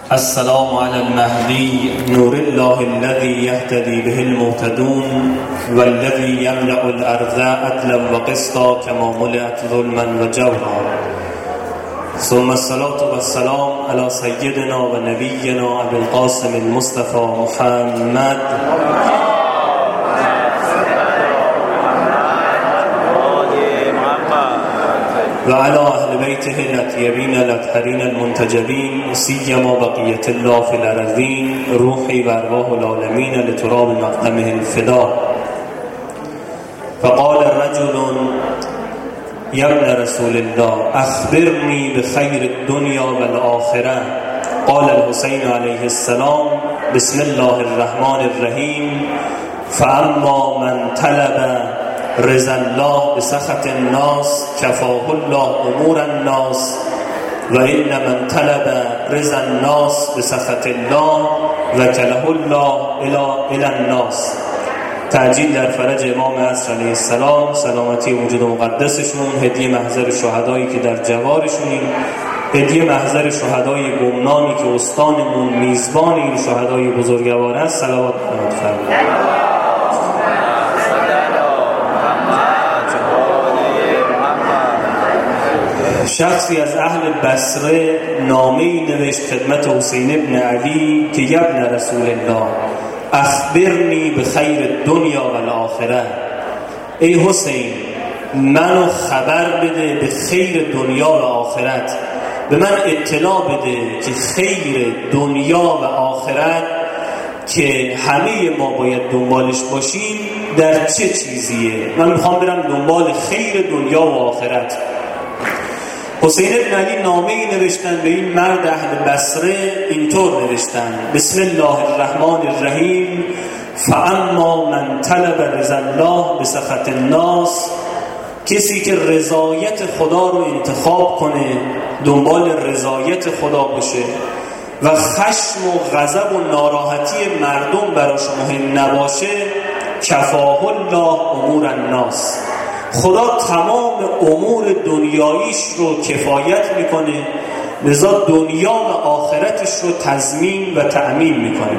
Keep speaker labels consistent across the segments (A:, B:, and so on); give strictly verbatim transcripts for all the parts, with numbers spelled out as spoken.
A: السلام على المهدي نور الله الذي يهتدي به المهتدون والذي يملأ الأرض عدلا وقسطا كما ملئت ظلما وجورا ثم الصلاة والسلام على سيدنا ونبينا أبي القاسم المصطفى محمد وعلى أهل بيته الأطيبين الأطهرين المنتجبين سيما بقية الله في الأرضين روحي وأرواح العالمين لتراب مقدمه الفداء. فقال الرجل يا ابن رسول الله أخبرني بخير الدنيا والآخرة. قال الحسين عليه السلام بسم الله الرحمن الرحيم فأما من طلب رضا الله بسخط الناس كفاه الله امور الناس و ان من طلب رضا الناس بسخط الله وکله الله الى الناس. تعجیل در فرج امام عصر علیه السلام، سلامتی وجود مقدسشون، هدیه محضر شهدایی که در جوارشونیم، هدیه محضر شهدای گمنامی که استانمون میزبان این شهدای بزرگوار است. صلوات فرمایید. شخصی از اهل بصره نامه‌ای نوشت خدمت حسین ابن علی که یا ابن رسول الله اخبرنی بخیر الدنیا و الاخره. ای حسین منو خبر بده به خیر دنیا و آخرت، به من اطلاع بده که خیر دنیا و آخرت که همه ما باید دنبالش باشیم در چه چیزیه. من میخوام برم دنبال خیر دنیا و آخرت. حسین ابن علی نامه‌ای نوشتن به این مرد اهل بصره، اینطور نوشتن بسم الله الرحمن الرحیم فاما من طلب رضا الله بسخط الناس. کسی که رضایت خدا رو انتخاب کنه، دنبال رضایت خدا باشه و خشم و غضب و ناراحتی مردم براش مهم نباشه، کفاه الله امور الناس. خدا تمام امور دنیاییش رو کفایت میکنه، لذا دنیا و آخرتش رو تضمین و تأمین میکنه.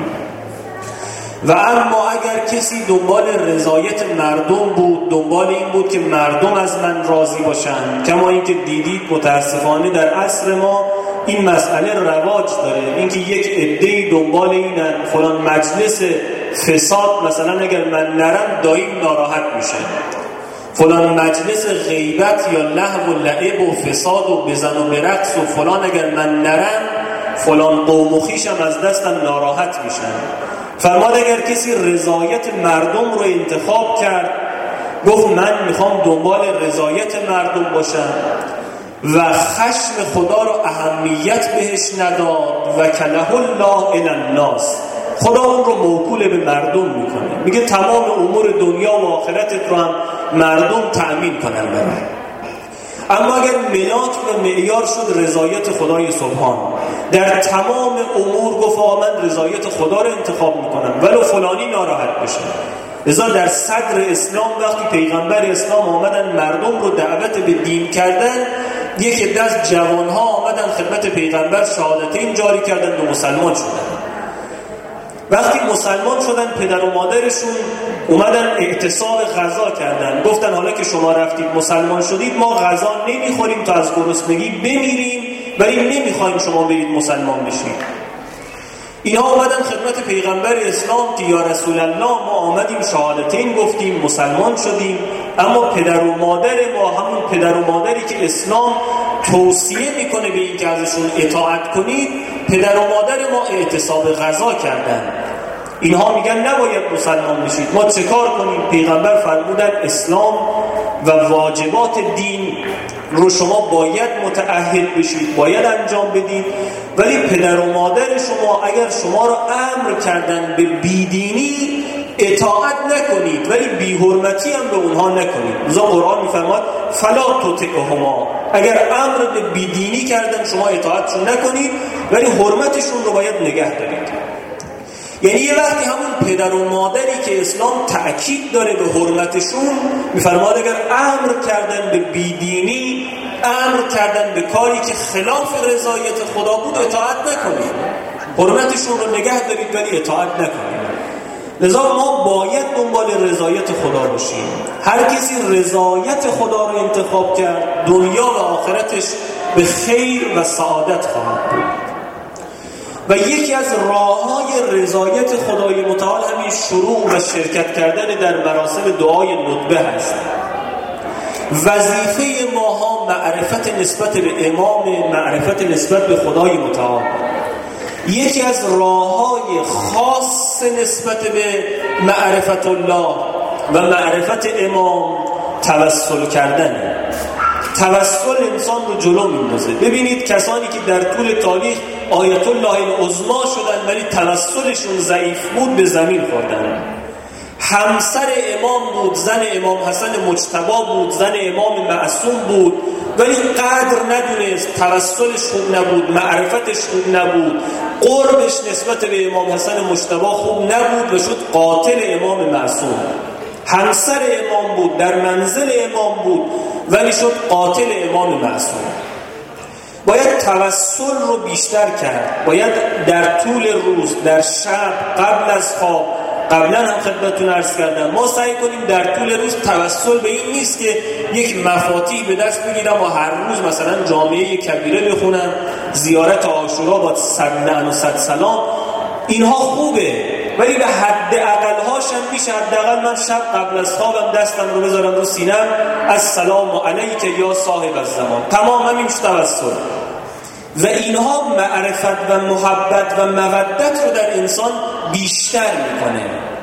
A: و اما اگر کسی دنبال رضایت مردم بود، دنبال این بود که مردم از من راضی باشن، کما اینکه دیدید متاسفانه در عصر ما این مسئله رواج داره، اینکه یک عده‌ای دنبال اینن فلان مجلس فساد مثلا اگر من نرم داییم ناراحت میشه، فلان مجلس غیبت یا لهو و لعب و فساد و بزن و برقص و فلان اگر من نرم فلان قوم و خویشم از دستم ناراحت میشن. فرماد اگر کسی رضایت مردم رو انتخاب کرد، گفت من میخوام دنبال رضایت مردم باشم و خشم خدا رو اهمیت بهش نداد و کله الله الی الناس، خدا اون رو موکول به مردم میکنه، میگه تمام امور دنیا و آخرتت رو هم مردم تأمین کنن برای. اما اگر ملاک و معیار شد رضایت خدای سبحان، در تمام امور گفت من رضایت خدا رو انتخاب میکنم ولو فلانی ناراحت بشه. لذا در صدر اسلام وقتی پیغمبر اسلام آمدن مردم رو دعوت به دین کردن، یک دست جوانها آمدن خدمت پیغمبر شهادتین جاری کردن و مسلمان شدن. وقتی مسلمان شدن پدر و مادرشون اومدن اعتصاب غذا کردن، گفتن حالا که شما رفتید مسلمان شدید ما غذا نمیخوریم تا از گرسنگی بمیریم، ولی نمیخوایم شما برید مسلمان بشید. اینا اومدن خدمت پیغمبر اسلام که یا رسول الله ما آمدیم شهادتین گفتیم مسلمان شدیم، اما پدر و مادر ما، همون پدر و مادری که اسلام توصیه میکنه به این که ازشون اطاعت کنید، پدر و مادر ما اعتصاب غذا کردن. اینها میگن نباید مسلمان بشید، ما چه کار کنیم؟ پیغمبر فرمودن اسلام و واجبات دین رو شما باید متعهد بشید، باید انجام بدید، ولی پدر و مادر شما اگر شما رو امر کردن به بیدینی اطاعت نکنید ولی بی‌حرمتی هم به اونها نکنید. لذا قرآن میفرماد فلا تطعهما، اگر امر به بیدینی کردن شما اطاعتشون نکنید ولی حرمتشون رو باید نگه دارید. یعنی یه وقتی همون پدر و مادری که اسلام تأکید داره به حرمتشون، میفرماد اگر امر کردن به بیدینی، امر کردن به کاری که خلاف رضایت خدا بود اطاعت نکنید. حرمتشون رو نگه دارید ولی اطاعت نکنید. لذا ما باید دنبال رضایت خدا باشیم. هر کسی رضایت خدا رو انتخاب کرد دنیا و آخرتش به خیر و سعادت خواهد بود. و یکی از راه‌های رضایت خدای متعال همین شروع و شرکت کردن در مراسم دعای ندبه هست. وظیفه ماها معرفت نسبت به امام، معرفت نسبت به خدای متعال. یکی از راه‌های خاص نسبت به معرفت الله و معرفت امام توسل کردنه. توسل انسان رو جلو میندازه. ببینید کسانی که در طول تاریخ آیت الله العظما شدن ولی توسلشون ضعیف بود به زمین خوردن. همسر امام بود، زن امام حسن مجتبی بود، زن امام معصوم بود، ولی قدر ندونست، توسلش خوب نبود، معرفتش خوب نبود، قربش نسبت به امام حسن مجتبی خوب نبود و شد قاتل امام معصوم. همسر امام بود، در منزل امام بود، ولی شد قاتل امام معصوم. باید توسل رو بیشتر کرد. باید در طول روز، در شب، قبل از خواب، قبلا هم خدمتتون عرض کردم، ما سعی کنیم در طول روز توسل به این نیست که یک مفاتیح به دست بگیرم و هر روز مثلا جامعه کبیره بخونم، زیارت عاشورا با صد نعل و صد سلام. اینها خوبه ولی به حد اقل‌هاش هم میشه. حداقل من شب قبل از خوابم دستم رو بذارم رو سینم، السلام علیک یا صاحب الزمان، تمام همین توسل. و اینها معرفت و محبت و مودت رو در انسان بیشتر میکنه.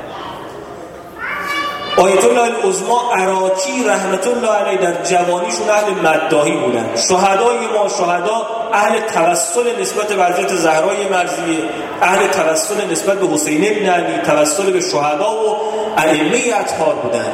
A: آیت الله العظما عراقی رحمت الله علیه در جوانیشون اهل مداحی بودن. شهدای ما، شهدا اهل توسل نسبت به حضرت زهرای مرضیه، اهل توسل نسبت به حسین ابن علی، توسل به شهدا و ائمه اطهار بودن.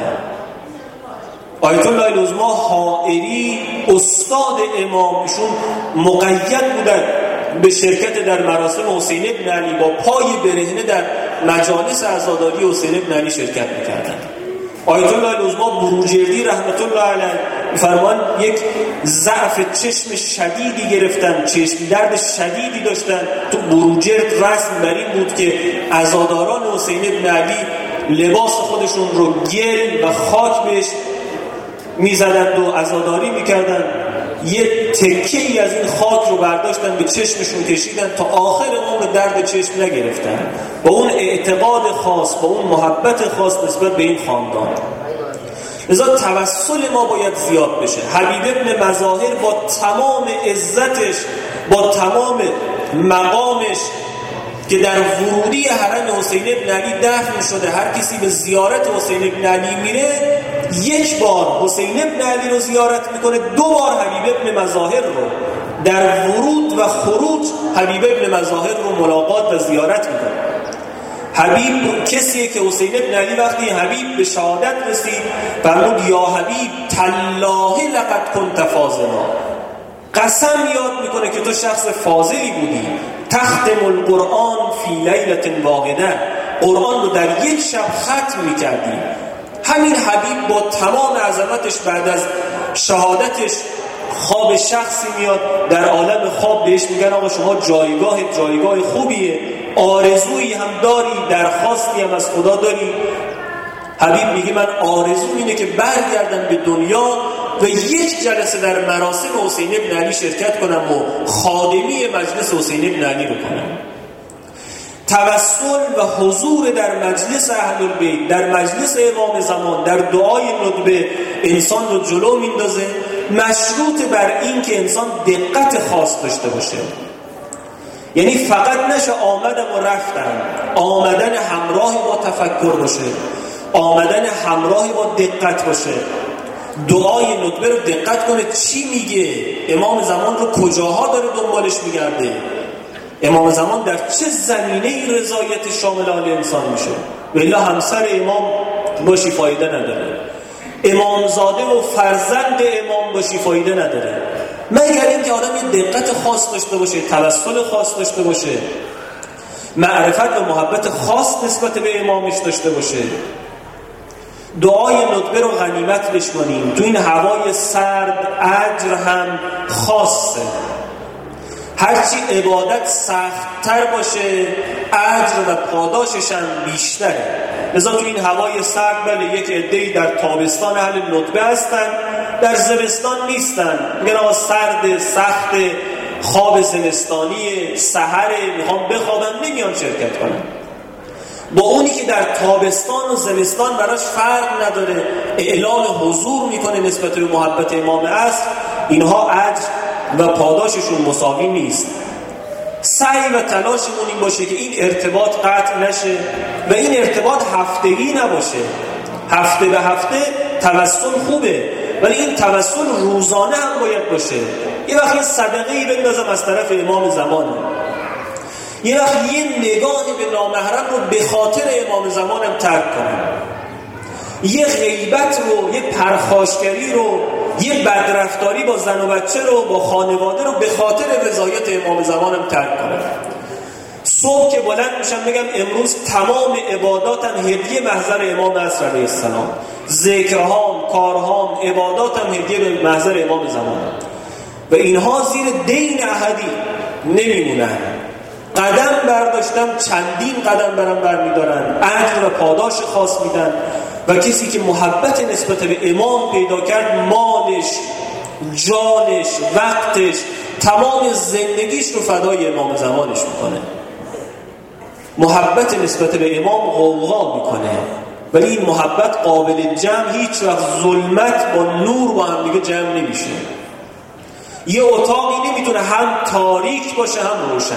A: آیت الله العظما حائری استاد امامشون مقید بودن به شرکت در مراسم حسین ابن علی، با پای برهنه در مجالس عزاداری حسین ابن علی شرکت میکردن. آیت الله العظما بروجردی رحمت الله علیه فرمان یک ضعف چشم شدیدی گرفتن، چشم درد شدیدی داشتن. تو بروجرد رسم بر این بود که عزاداران حسین ابن علی لباس خودشون رو گل و خاک بهش میزدند و عزاداری میکردن. یه تکه‌ای از این خاک رو برداشتن به چشمشون کشیدن تا آخر عمر درد چشم نگرفتن، با اون اعتقاد خاص، با اون محبت خاص نسبت به این خاندان. لذا توسل ما باید زیاد بشه. حبیب ابن مظاهر با تمام عزتش، با تمام مقامش که در ورودی حرم حسین ابن علی دفن شده، هر کسی به زیارت حسین ابن علی میره یک بار حسین ابن علی رو زیارت میکنه، دو بار حبیب ابن مظاهر رو در ورود و خروج حبیب ابن مظاهر رو ملاقات و زیارت میکنه. حبیب کسیه که حسین ابن علی وقتی حبیب به شهادت رسید فرمود یا حبیب تالله لقد كنت فاضلا، قسم یاد میکنه که تو شخص فاضلی بودی. تختم القرآن فی لیلة واحده، قرآن رو در یک شب ختم میکردی. همین حبیب با تمام عظمتش بعد از شهادتش خواب شخصی میاد، در عالم خواب بهش میگن آقا شما جایگاه جایگاه خوبیه، آرزویی هم داری، درخواستی هم از خدا داری. حبیب میگه من آرزوم اینه که برگردم به دنیا و یک جلسه در مراسم حسین ابن علی شرکت کنم و خادمی مجلس حسین ابن علی رو کنم. توسل و حضور در مجلس اهل البیت، در مجلس امام زمان، در دعای ندبه انسان رو جلو میندازه، مشروط بر این که انسان دقت خاص داشته باشه. یعنی فقط نشه آمدم و رفتم، آمدن همراه با تفکر باشه، آمدن همراه با دقت باشه. دعای ندبه رو دقت کنه چی میگه، امام زمان رو کجاها داره دنبالش میگرده، امام زمان در چه زمینه‌ای رضایت شامل آل انسان میشه. والله همسر امام باشی فایده نداره، امامزاده و فرزند امام باشی فایده نداره، مگر اینکه آدم یه دقت خاص داشته باشه، توسل خاص داشته باشه، معرفت و محبت خاص نسبت به امامش داشته باشه. دعای ندبه رو غنیمت بشمانیم. تو این هوای سرد اجر هم خاصه. هرچی عبادت سخت‌تر باشه اجر و پاداشش هم بیشتره. لذا تو این هوای سرد بله یک عده‌ای در تابستان اهل ندبه هستن، در زمستان نیستن، میگن آقا سرد سخت خواب زمستانی سحر میخوام بخوابم نمیان شرکت کنن. با اونی که در تابستان و زمستان براش فرق نداره اعلان حضور میکنه نسبت به محبت امام عصر، اینها اجر و پاداششون مساوی نیست. سعی و تلاشمون این باشه که این ارتباط قطع نشه و این ارتباط هفتگی نباشه. هفته به هفته توسل خوبه ولی این توسل روزانه هم باید باشه. یه وقت یه صدقه‌ای بندازم از طرف امام زمانه، یه وقت یه نگاهی به نامحرم رو به خاطر امام زمانم ترک کنم، یه غیبت رو، یه پرخاشگری رو، یه بدرفتاری با زن و بچه رو، با خانواده رو به خاطر رضایت امام زمانم ترک کنم. صبح که بلند میشم بگم امروز تمام عباداتم هدیه محضر امام عصر علیه السلام، ذکرهام، کارهام، عباداتم هدیه به محضر امام زمانم و اینها زیر دین احدی نمیمونن. قدم برداشتم چندین قدم برم برمیدارن، اجر و پاداش خاص میدن و کسی که محبت نسبت به امام پیدا کرد مالش، جانش، وقتش، تمام زندگیش رو فدای امام زمانش میکنه. محبت نسبت به امام غوغا میکنه ولی این محبت قابل جمع هیچ وقت ظلمت با نور با هم دیگه جمع نمیشه. یه اتاقی نمیتونه هم تاریک باشه هم روشن.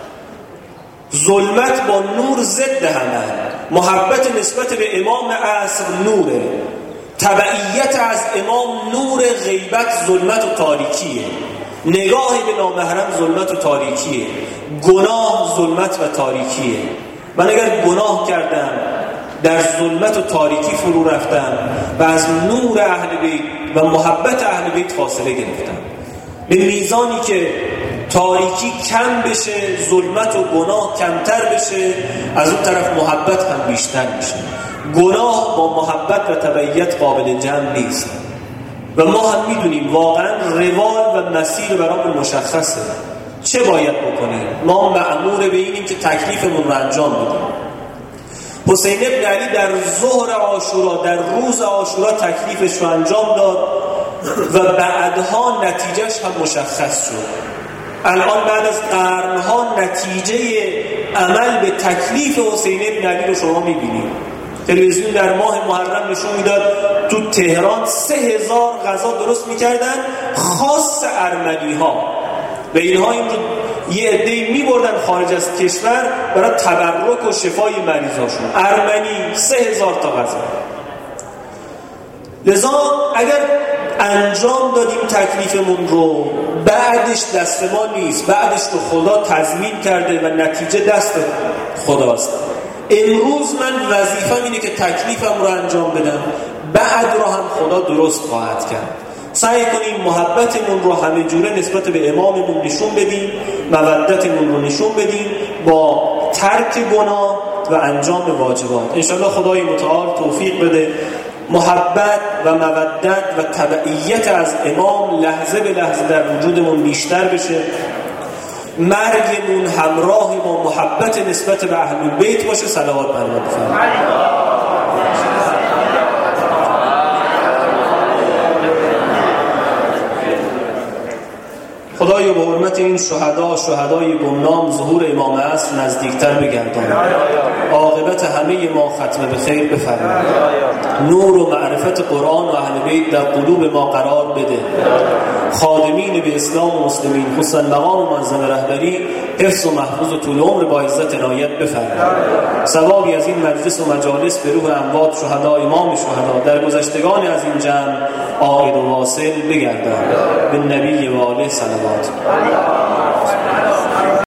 A: ظلمت با نور ضد همه. محبت نسبت به امام عصر نوره، تبعیت از امام نور، غیبت ظلمت و تاریکیه، نگاه به نامحرم ظلمت و تاریکیه، گناه ظلمت و تاریکیه. من اگر گناه کردم در ظلمت و تاریکی فرو رفتم و از نور اهل بیت و محبت اهل بیت فاصله گرفتم. به میزانی که تاریکی کم بشه، ظلمت و گناه کمتر بشه، از اون طرف محبت هم بیشتر میشه. گناه با محبت و تبعیت قابل جمع نیست و ما هم میدونیم واقعا روال و مسیر برامون مشخصه. چه باید بکنیم؟ ما مأمور به اینیم که تکلیفمون رو انجام بدیم. حسین ابن علی در ظهر عاشورا، در روز عاشورا تکلیفش رو انجام داد و بعدها نتیجهش هم مشخص شد. الان بعد از قرنها نتیجه عمل به تکلیف حسین ابن علی رو شما میبینید. تلویزیون در ماه محرم نشون میداد تو تهران سه هزار غذا درست میکردن خاص ارمنی ها و اینها این رو یه عده‌ای میبردن خارج از کشور برای تبرک و شفای مریضاشون. ارمنی سه هزار تا غذا. لذا اگر انجام دادیم تکلیفمون رو، بعدش دست ما نیست، بعدش رو خدا تضمین کرده و نتیجه دست خداست. امروز من وظیفه‌م اینه که تکلیفم رو انجام بدم، بعد رو هم خدا درست خواهد کرد. سعی کنیم محبتمون رو همه جوره نسبت به اماممون نشون بدیم، مودتمون رو نشون بدیم با ترک گناه و انجام واجبات. انشاءالله خدای متعال توفیق بده محبت و مودت و تبعیت از امام لحظه به لحظه در وجودمون بیشتر بشه، مرگمون همراه با محبت نسبت به اهل بیت باشه. صلوات بر محمد بفرمایید. خدایا به حرمت این شهدا، شهدای گمنام، ظهور امام عصر نزدیکتر بگردان. عاقبت همه ما ختم به خیر بفرما. نور و معرفت قرآن و اهل بیت در قلوب ما قرار بده. خادمین به اسلام و مسلمین خصوصا مقام و منظم رهبری حفظ و محفوظ و طول عمر با عزت عنایت بفرما. ثوابی از این مجلس و مجالس به روح اموات شهدا، امام شهدا، در گذشتگان از این جمع عائد و واصل بگردان. به نبی و آله صلوات.